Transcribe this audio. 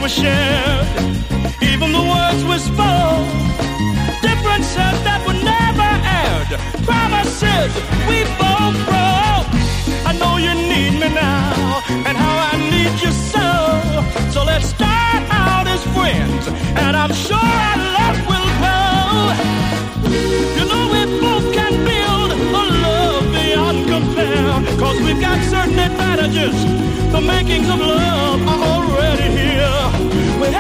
were shared, even the words we spoke, differences that were never aired, promises we both broke. I know you need me now, and how I need you so. So let's start out as friends, and I'm sure our love will grow. You know we both can build a love beyond compare, 'cause we've got certain advantages, the makings of love.